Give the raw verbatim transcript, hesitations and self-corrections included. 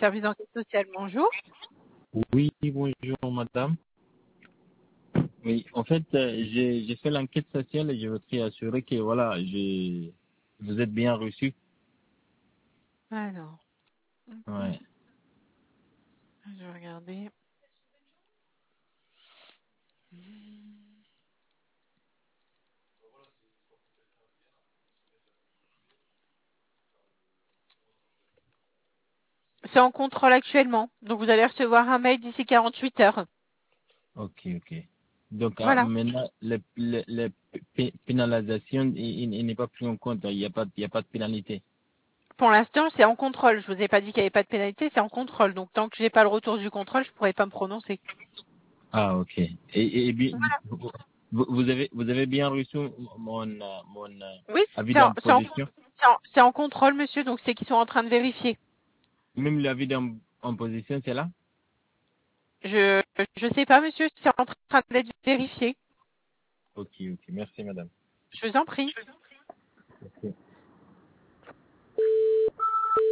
service d'enquête sociale. Bonjour. Oui, bonjour madame. Oui, en fait, euh, j'ai j'ai fait l'enquête sociale et je voudrais assurer que voilà, j'ai vous êtes bien reçu. Alors, Ouais. je vais regarder. C'est en contrôle actuellement, donc vous allez recevoir un mail d'ici quarante-huit heures. Ok, ok. Donc ah, Voilà. maintenant, les les les pé- pénalisations, il, il- il n'est pas pris en compte. Il n'y a pas il y a pas de pénalité. Pour l'instant, c'est en contrôle. Je vous ai pas dit qu'il n'y avait pas de pénalité, c'est en contrôle. Donc tant que j'ai pas le retour du contrôle, je pourrais pas me prononcer. Ah, ok. Et, et, bien, Voilà. vous, vous avez vous avez bien reçu mon euh, mon euh, Oui, avis c'est en, c'est en, d'imposition, c'est en- c'est en contrôle, monsieur. Donc c'est qu'ils sont en train de vérifier. même l'avis d'imposition, c'est là. Je je sais pas, monsieur. C'est en train d'être vérifié. Ok, ok. Merci madame. Je vous en prie. Ok.